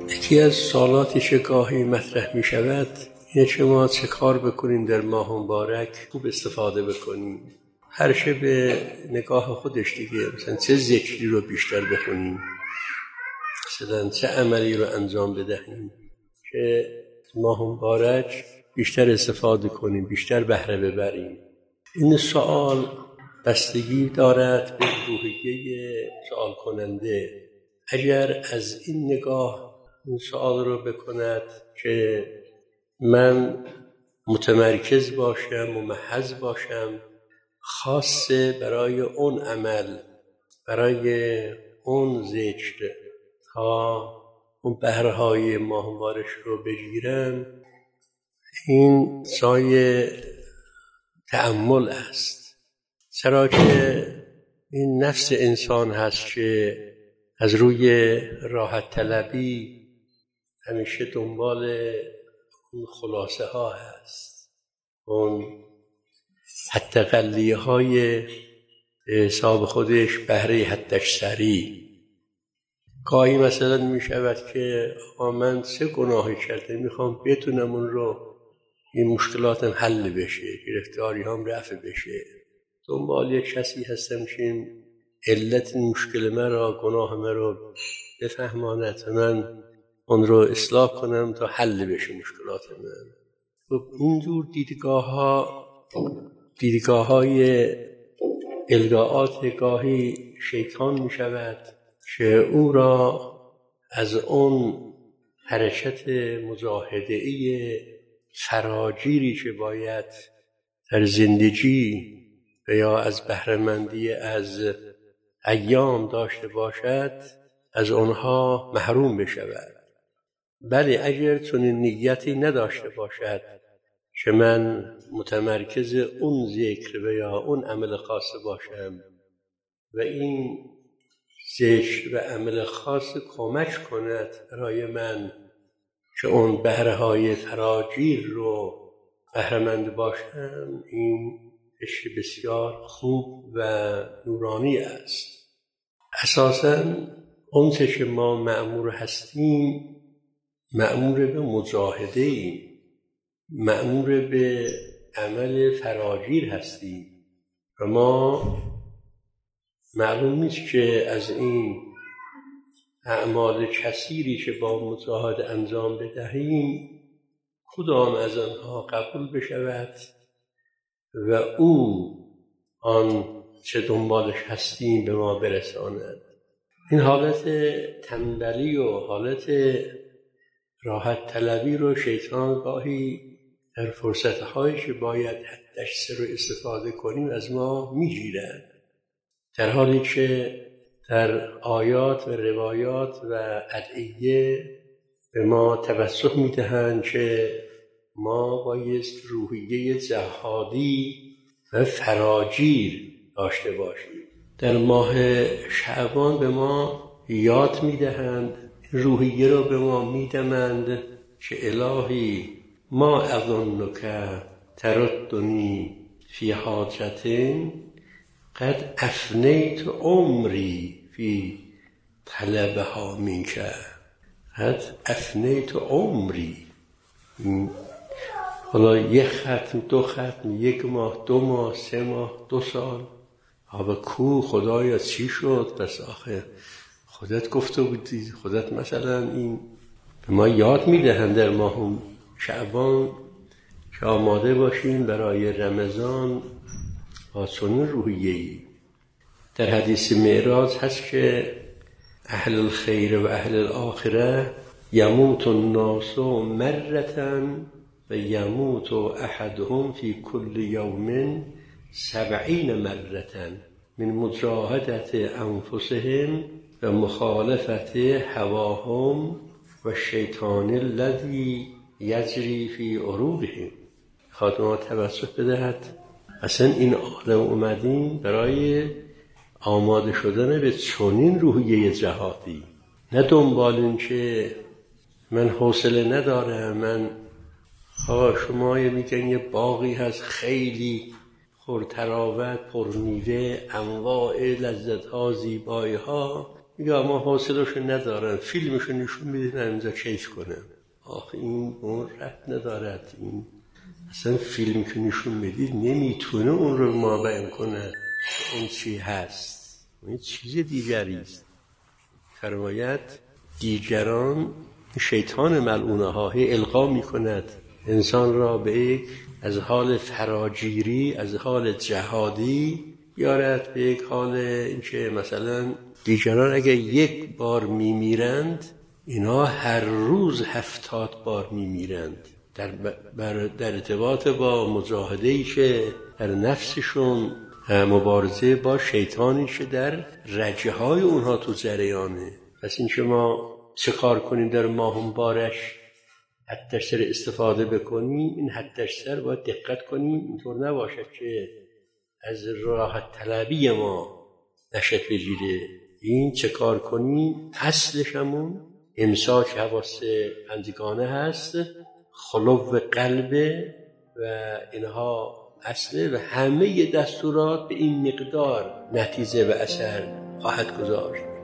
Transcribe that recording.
یکی از سوالاتی که گاهی مطرح می شود اینه که ما چه کار بکنیم در ماه مبارک خوب استفاده بکنیم. هر شه به نگاه خودش دیگه، مثلا چه ذکری رو بیشتر بخونیم، مثلا چه عملی رو انجام بدهیم که ماه مبارک بیشتر استفاده کنیم، بیشتر بهره ببریم. این سوال بستگی دارد به روحیه سوال کننده. اگر از این نگاه این سوال رو بکند که من متمرکز باشم، ممحض باشم، خاصه برای اون عمل، برای اون ذکر تا اون بهرهای ماه مبارک رو بگیرم، این سایه تأمل است. چرا که این نفس انسان هست که از روی راحت طلبی همیشه دنبال اون خلاصه ها هست، اون حداقلیه های حساب خودش بهره حداکثری. گاهی مثلا می شود که من چه گناهی کرده، میخوام بتونم اون رو، این مشکلاتم حل بشه، گرفتاری هم رفع بشه، دنبال یک کسی هستم که علت مشکل من را، گناه من را بفهماند و من اون رو اصلاح کنم تا حل بشه مشکلات من. خب اینجور دیدگاه های الگاءات گاهی شیطان می شود که او را از اون حرکت مجاهده‌ای فراگیری که باید در زندگی و یا از بهره‌مندی از ایام داشته باشد، از آنها محروم بشود. بله، اگر چنین نیتی نداشته باشد که من متمرکز اون ذکر و یا اون عمل خاص باشم و این ذکر و عمل خاص کمک کند برای من که اون بهره‌های فراگیر رو بهره‌مند باشم، این عشق بسیار خوب و نورانی است. اساساً اون چه که ما مأمور هستیم، مأمور به مجاهده ایم، مأمور به عمل فراگیر هستیم و ما معلوم نیست که از این اعمال کثیری که با مجاهده انجام بدهیم کدام از آنها قبول بشود و او آن چه دنبالش هستیم به ما برساند. این حالت تنبلی و حالت راحت طلبی رو شیطان گاهی در فرصت‌هایی که باید حداکثر رو استفاده کنیم از ما می‌گیرد، در حالی که در آیات و روایات و ادعیه به ما توسط می‌دهند که ما بایست روحیه جهادی و فراگیر داشته باشیم. در ماه شعبان به ما یاد می‌دهند، روحیه رو به ما می‌دمند که الهی ما اظنک تردنی فی حاجة قد افنیت عمری فی طلبها منک. قد افنیت عمری. حالا یک ختم، دو ختم، یک ماه، 2 ماه، 3 ماه، 2 سال، آبا کو خدایا چی شد؟ بس آخه خودت گفته بودی، خودت مثلا این به ما یاد میدهند در ماه شعبان که آماده باشیم برای رمضان با چنین روحیه‌ای. در حدیث معراج هست که اهل الخیر و اهل الاخره یموت الناس مرة و یموت احدهم فی کل یوم 70 مرة من مجاهدت انفسهم و مخالفت هواهم و شیطان الذی یجری فی عروقهم. خواهد ما توسط بدهد اصلا این عالم اومدیم برای آماده شدن به چنین روحیه جهادی، نه دنبال این که من حوصله ندارم. من شما میگن یه باغی هست خیلی پرتراوت، پرمیوه، انواع لذت‌ها، زیبایی‌ها، یا ما حوصله‌شو ندارن، فیلمشو نشون میدن اینجا کیف کنم. آخه این اون ربط ندارد. این اصلا فیلم که نشون میدید نمیتونه اون رو ما بیان کنه اون چی هست، این چیز دیگری است. فرماید دیگران شیطان ملعونه ها القا میکند انسان را به یک از حال فراگیری، از حال جهادی بیارد به یک حال اینکه مثلا دیگران اگر یک بار میمیرند اینا هر روز 70 بار میمیرند در ارتباط با مجاهده‌ای که در نفسشون مبارزه با شیطانی که در رگه های اونها تو جریانه. پس این که ما چه کار کنیم در ماه مبارک حداکثر استفاده بکنیم، این حداکثر باید دقت کنیم اینطور نباشد که از راحت طلبی ما نشأت بگیره. این چه کار کنیم اصلش همون امساک حواس پنجگانه هست، خلو قلب و اینها اصله و همه دستورات به این مقدار نتیجه و اثر خواهد گذاشت.